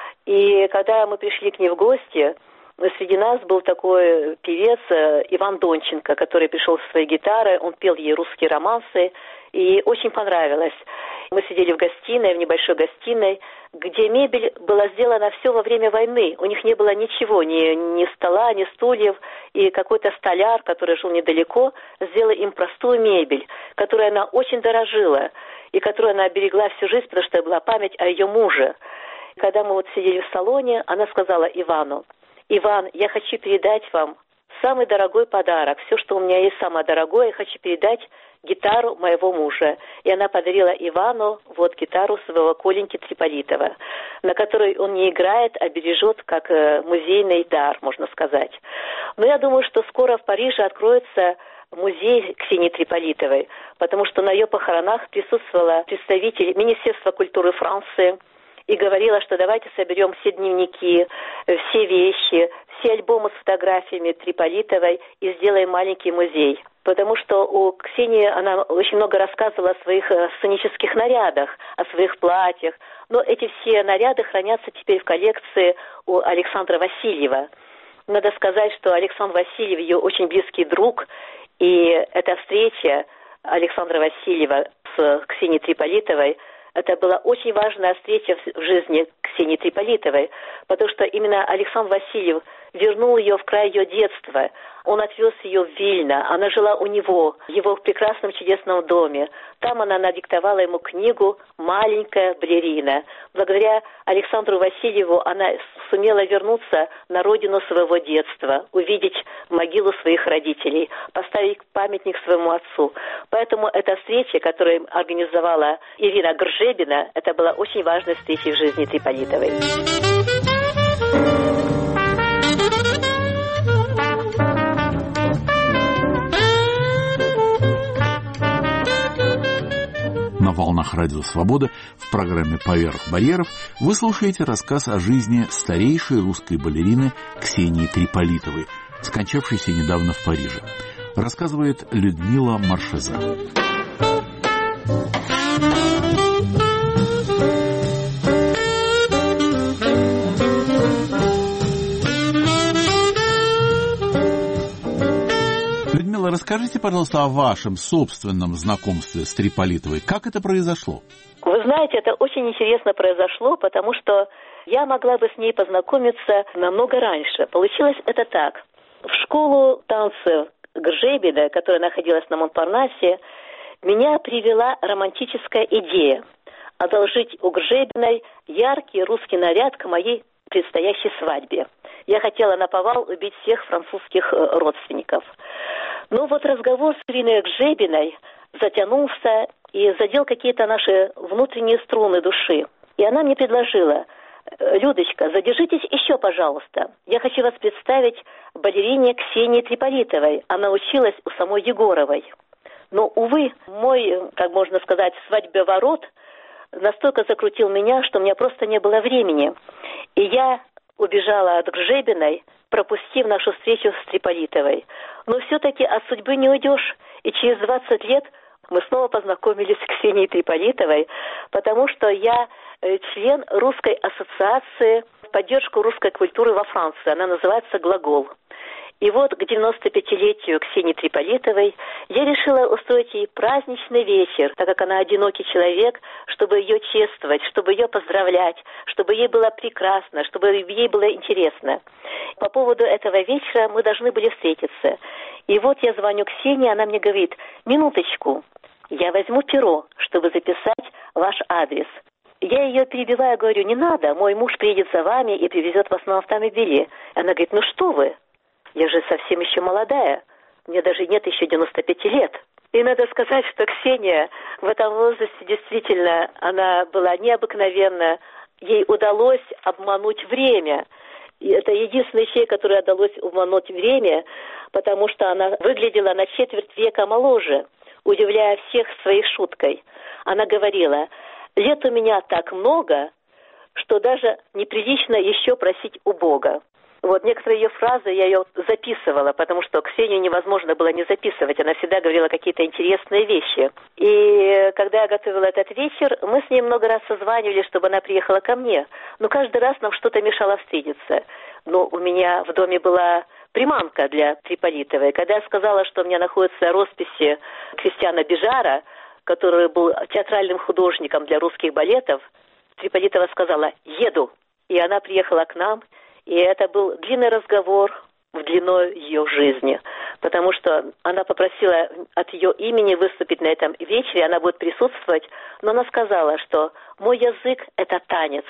и когда мы пришли к ней в гости, среди нас был такой певец Иван Донченко, который пришел со своей гитарой, он пел ей русские романсы, и очень понравилось. Мы сидели в гостиной, в небольшой гостиной, где мебель была сделана все во время войны. У них не было ничего, ни стола, ни стульев. И какой-то столяр, который жил недалеко, сделал им простую мебель, которой она очень дорожила, и которую она берегла всю жизнь, потому что это была память о ее муже. Когда мы вот сидели в салоне, она сказала Ивану: «Иван, я хочу передать вам самый дорогой подарок. Все, что у меня есть самое дорогое, я хочу передать гитару моего мужа». И она подарила Ивану вот гитару своего Коленьки Триполитова, на которой он не играет, а бережет как музейный дар, можно сказать. Но я думаю, что скоро в Париже откроется музей Ксении Триполитовой, потому что на ее похоронах присутствовала представитель Министерства культуры Франции, и говорила, что давайте соберем все дневники, все вещи, все альбомы с фотографиями Триполитовой и сделаем маленький музей. Потому что у Ксении она очень много рассказывала о своих сценических нарядах, о своих платьях. Но эти все наряды хранятся теперь в коллекции у Александра Васильева. Надо сказать, что Александр Васильев ее очень близкий друг, и эта встреча Александра Васильева с Ксенией Триполитовой, это была очень важная встреча в жизни Ксении Триполитовой, потому что именно Александр Васильев вернул ее в край ее детства. Он отвез ее в Вильно, она жила у него, в его прекрасном чудесном доме. Там она надиктовала ему книгу «Маленькая балерина». Благодаря Александру Васильеву она сумела вернуться на родину своего детства, увидеть могилу своих родителей, поставить памятник своему отцу. Поэтому эта встреча, которую организовала Ирина Гржебина, это была очень важная встреча в жизни Триполитовой. На волнах Радио Свобода в программе «Поверх барьеров» вы слушаете рассказ о жизни старейшей русской балерины Ксении Триполитовой, скончавшейся недавно в Париже. Рассказывает Людмила Маршеза. Расскажите, пожалуйста, о вашем собственном знакомстве с Триполитовой. Как это произошло? Вы знаете, это очень интересно произошло, потому что я могла бы с ней познакомиться намного раньше. Получилось это так. В школу танцев Гржебина, которая находилась на Монпарнасе, меня привела романтическая идея одолжить у Гржебиной яркий русский наряд к моей предстоящей свадьбе. Я хотела наповал убить всех французских родственников. Но вот разговор с Ириной Гржебиной затянулся и задел какие-то наши внутренние струны души. И она мне предложила: «Людочка, задержитесь еще, пожалуйста. Я хочу вас представить балерине Ксении Триполитовой. Она училась у самой Егоровой». Но, увы, мой, как можно сказать, свадьбоворот настолько закрутил меня, что у меня просто не было времени. И я убежала от Гржебиной, пропустив нашу встречу с Триполитовой. Но все-таки от судьбы не уйдешь. И через 20 лет мы снова познакомились с Ксенией Триполитовой, потому что я член Русской ассоциации в поддержку русской культуры во Франции. Она называется «Глагол». И вот к 95-летию Ксении Триполитовой я решила устроить ей праздничный вечер, так как она одинокий человек, чтобы ее чествовать, чтобы ее поздравлять, чтобы ей было прекрасно, чтобы ей было интересно. По поводу этого вечера мы должны были встретиться. И вот я звоню Ксении, она мне говорит: «Минуточку, я возьму перо, чтобы записать ваш адрес». Я ее перебиваю, говорю: «Не надо, мой муж приедет за вами и привезет вас на автомобиле». Она говорит: «Ну что вы? Я же совсем еще молодая, мне даже нет еще 95 лет». И надо сказать, что Ксения в этом возрасте действительно, она была необыкновенна. Ей удалось обмануть время. И это единственный человек, который удалось обмануть время, потому что она выглядела на четверть века моложе, удивляя всех своей шуткой. Она говорила: «Лет у меня так много, что даже неприлично еще просить у Бога». Вот некоторые ее фразы я ее записывала, потому что Ксению невозможно было не записывать. Она всегда говорила какие-то интересные вещи. И когда я готовила этот вечер, мы с ней много раз созванивались, чтобы она приехала ко мне. Но каждый раз нам что-то мешало встретиться. Но у меня в доме была приманка для Триполитовой. Когда я сказала, что у меня находятся росписи Кристиана Бежара, который был театральным художником для русских балетов, Триполитова сказала: «Еду». И она приехала к нам. И это был длинный разговор в длину ее жизни, потому что она попросила от ее имени выступить на этом вечере, она будет присутствовать, но она сказала, что мой язык – это танец,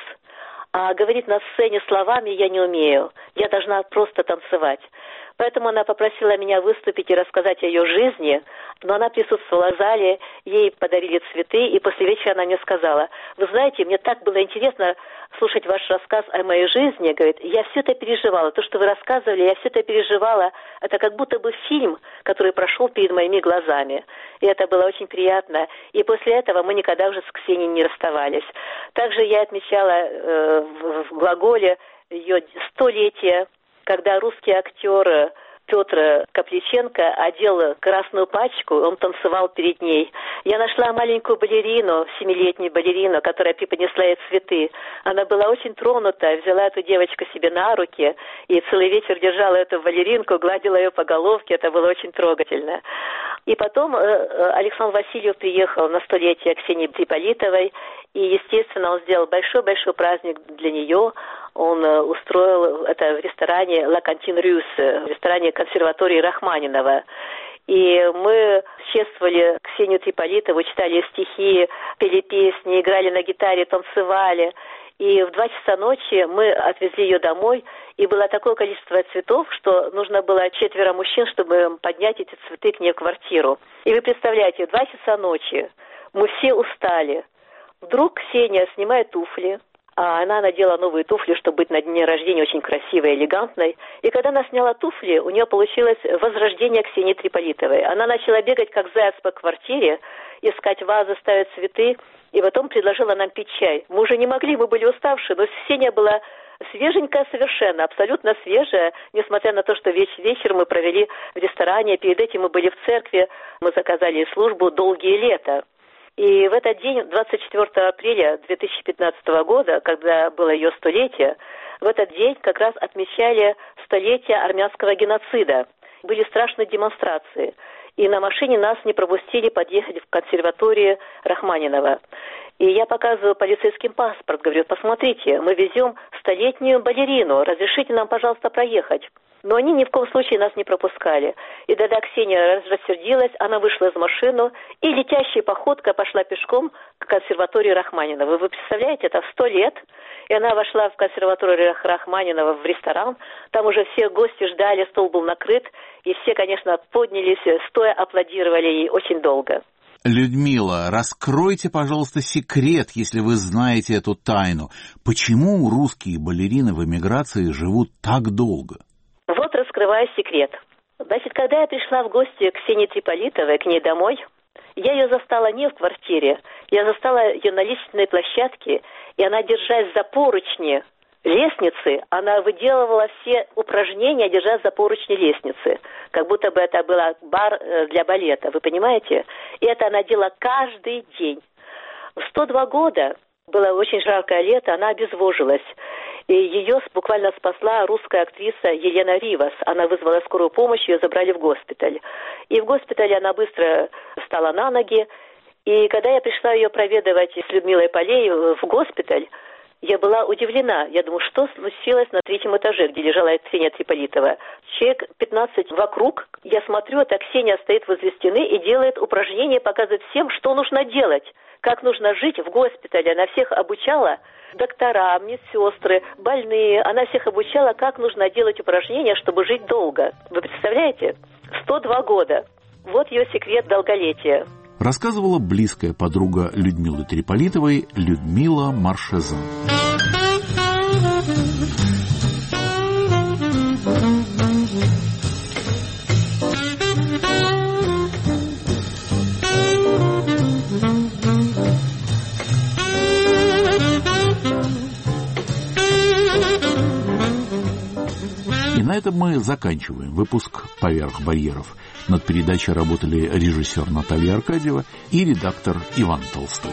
а говорить на сцене словами я не умею, я должна просто танцевать. Поэтому она попросила меня выступить и рассказать о ее жизни, но она присутствовала в зале, ей подарили цветы, и после вечера она мне сказала: «Вы знаете, мне так было интересно слушать ваш рассказ о моей жизни», говорит, «я все это переживала, то, что вы рассказывали, я все это переживала, это как будто бы фильм, который прошел перед моими глазами». И это было очень приятно, и после этого мы никогда уже с Ксенией не расставались. Также я отмечала в Глаголе ее 100-летие, когда русский актер Петр Капличенко одел красную пачку, он танцевал перед ней. Я нашла маленькую балерину, 7-летнюю балерину, которая преподнесла ей цветы. Она была очень тронута, взяла эту девочку себе на руки и целый вечер держала эту балеринку, гладила ее по головке, это было очень трогательно. И потом Александр Васильев приехал на 100-летие Ксении Триполитовой, и, естественно, он сделал большой-большой праздник для нее. Он устроил это в ресторане «Ла Кантин Рюс», в ресторане консерватории Рахманинова. И мы чествовали Ксению Триполитову, читали стихи, пели песни, играли на гитаре, танцевали. И в 2 часа ночи мы отвезли ее домой, и было такое количество цветов, что нужно было 4 мужчин, чтобы поднять эти цветы к ней в квартиру. И вы представляете, 2 часа ночи, мы все устали. Вдруг Ксения снимает туфли, а она надела новые туфли, чтобы быть на дне рождения очень красивой, элегантной. И когда она сняла туфли, у нее получилось возрождение Ксении Триполитовой. Она начала бегать, как заяц по квартире, искать вазы, ставить цветы, и потом предложила нам пить чай. Мы уже не могли, мы были уставшие, но Ксения была свеженькая совершенно, абсолютно свежая, несмотря на то, что весь вечер мы провели в ресторане, перед этим мы были в церкви, мы заказали службу «Долгие лета». И в этот день, 24 апреля 2015 года, когда было ее 100-летие, в этот день как раз отмечали 100-летие армянского геноцида. Были страшные демонстрации. И на машине нас не пропустили подъехать в консерваторию Рахманинова. И я показываю полицейским паспорт, говорю: посмотрите, мы везем 100-летнюю балерину, разрешите нам, пожалуйста, проехать. Но они ни в коем случае нас не пропускали. И тогда Ксения рассердилась, она вышла из машины и летящей походкой пошла пешком к консерватории Рахманинова. Вы представляете, это в 100 лет. И она вошла в консерваторию Рахманинова в ресторан. Там уже все гости ждали, стол был накрыт. И все, конечно, поднялись, стоя аплодировали ей очень долго. Людмила, раскройте, пожалуйста, секрет, если вы знаете эту тайну. Почему русские балерины в эмиграции живут так долго? Вот раскрываю секрет. Значит, когда я пришла в гости к Ксении Триполитовой, к ней домой, я ее застала не в квартире, я застала ее на лестничной площадке, и она, держась за поручни лестницы, она выделывала все упражнения, держась за поручни лестницы, как будто бы это был бар для балета, вы понимаете? И это она делала каждый день. В 102 года, было очень жаркое лето, она обезвожилась. И ее буквально спасла русская актриса Елена Ривас. Она вызвала скорую помощь, ее забрали в госпиталь. И в госпитале она быстро встала на ноги. И когда я пришла ее проведывать с Людмилой Полей в госпиталь, я была удивлена. Я думаю, что случилось на 3-м этаже, где лежала Ксения Триполитова. Человек 15 вокруг. Я смотрю, эта Ксения стоит возле стены и делает упражнения, показывает всем, что нужно делать, как нужно жить в госпитале. Она всех обучала, доктора, медсестры, больные. Она всех обучала, как нужно делать упражнения, чтобы жить долго. Вы представляете? 102 года. Вот ее секрет долголетия. Рассказывала близкая подруга Людмилы Триполитовой Людмила Маршезан. на этом мы заканчиваем выпуск «Поверх барьеров». Над передачей работали режиссер Наталья Аркадьева и редактор Иван Толстой.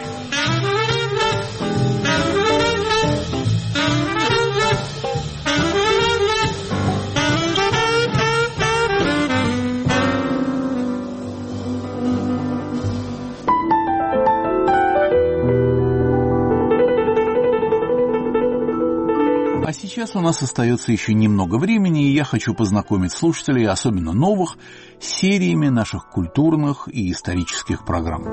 А сейчас у нас остается еще немного времени, и я хочу познакомить слушателей, особенно новых, с сериями наших культурных и исторических программ.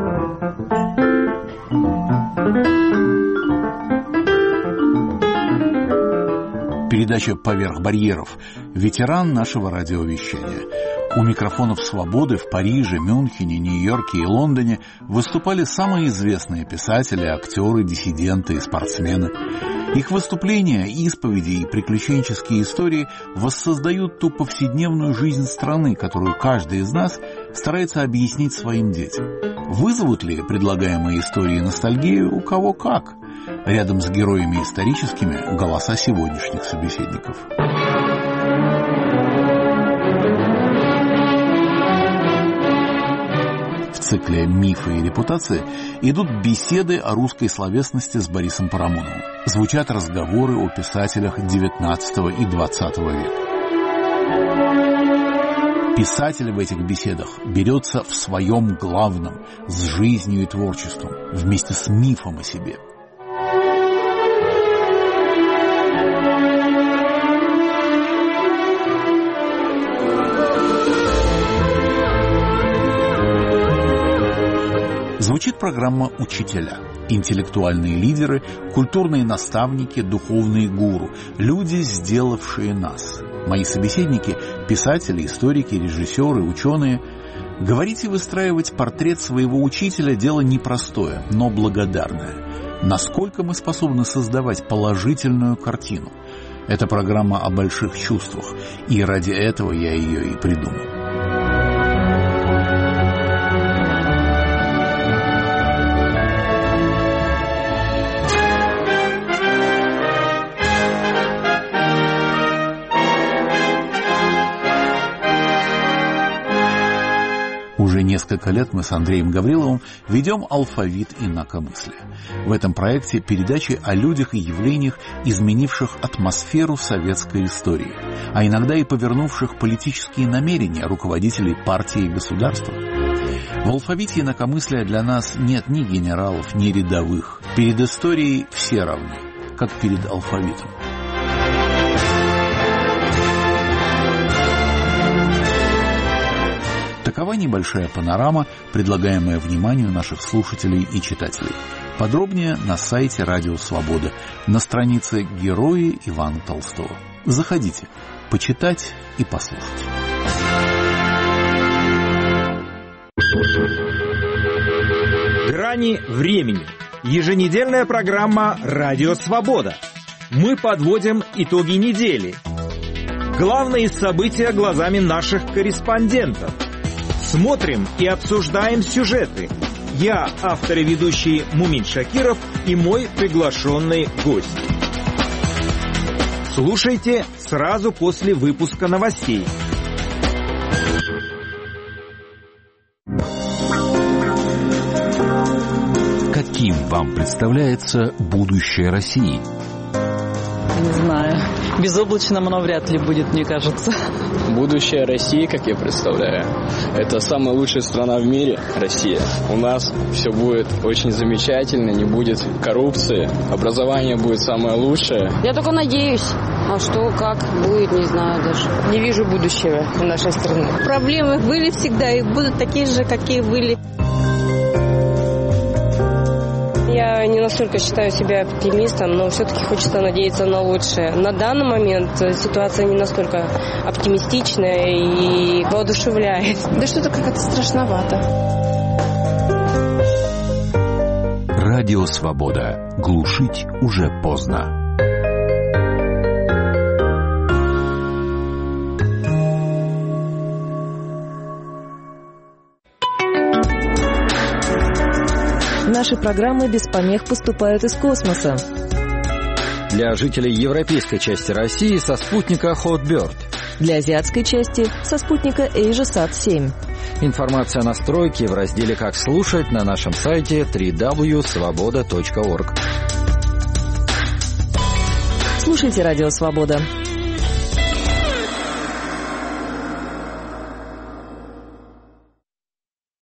Передача «Поверх барьеров» – ветеран нашего радиовещания. У микрофонов «Свободы» в Париже, Мюнхене, Нью-Йорке и Лондоне выступали самые известные писатели, актеры, диссиденты и спортсмены. Их выступления, исповеди и приключенческие истории воссоздают ту повседневную жизнь страны, которую каждый из нас старается объяснить своим детям. Вызовут ли предлагаемые истории ностальгию у кого как? Рядом с героями историческими голоса сегодняшних собеседников. В цикле «Мифы и репутации» идут беседы о русской словесности с Борисом Парамоновым. Звучат разговоры о писателях XIX и XX века. Писатель в этих беседах берется в своем главном, с жизнью и творчеством, вместе с мифом о себе. Звучит программа «Учителя». Интеллектуальные лидеры, культурные наставники, духовные гуру, люди, сделавшие нас. Мои собеседники – писатели, историки, режиссеры, ученые. Говорить и выстраивать портрет своего учителя – дело непростое, но благодарное. Насколько мы способны создавать положительную картину? Это программа о больших чувствах, и ради этого я ее и придумал. Уже несколько лет мы с Андреем Гавриловым ведем «Алфавит инакомыслия». В этом проекте передачи о людях и явлениях, изменивших атмосферу советской истории, а иногда и повернувших политические намерения руководителей партии и государства. В «Алфавите инакомыслия» для нас нет ни генералов, ни рядовых. Перед историей все равны, как перед алфавитом. Такова небольшая панорама, предлагаемая вниманию наших слушателей и читателей. Подробнее на сайте «Радио Свобода», на странице «Герои Ивана Толстого». Заходите, почитать и послушать. Грани времени. Еженедельная программа «Радио Свобода». Мы подводим итоги недели. Главные события глазами наших корреспондентов. Смотрим и обсуждаем сюжеты. Я, автор и ведущий Мумин Шакиров, и мой приглашенный гость. Слушайте сразу после выпуска новостей. Каким вам представляется будущее России? Не знаю. Безоблачным оно вряд ли будет, мне кажется. Будущее России, как я представляю, это самая лучшая страна в мире, Россия. У нас все будет очень замечательно, не будет коррупции, образование будет самое лучшее. Я только надеюсь. А что, как будет, не знаю даже. Не вижу будущего в нашей стране. Проблемы были всегда и будут такие же, какие были. Я не настолько считаю себя оптимистом, но все-таки хочется надеяться на лучшее. На данный момент ситуация не настолько оптимистичная и воодушевляет. Да что-то как-то страшновато. Радио Свобода. Глушить уже поздно. Наши программы без помех поступают из космоса. Для жителей европейской части России со спутника Hotbird. Для азиатской части со спутника AsiaSat-7. Информация о настройке в разделе «Как слушать» на нашем сайте www.svoboda.org. Слушайте «Радио Свобода».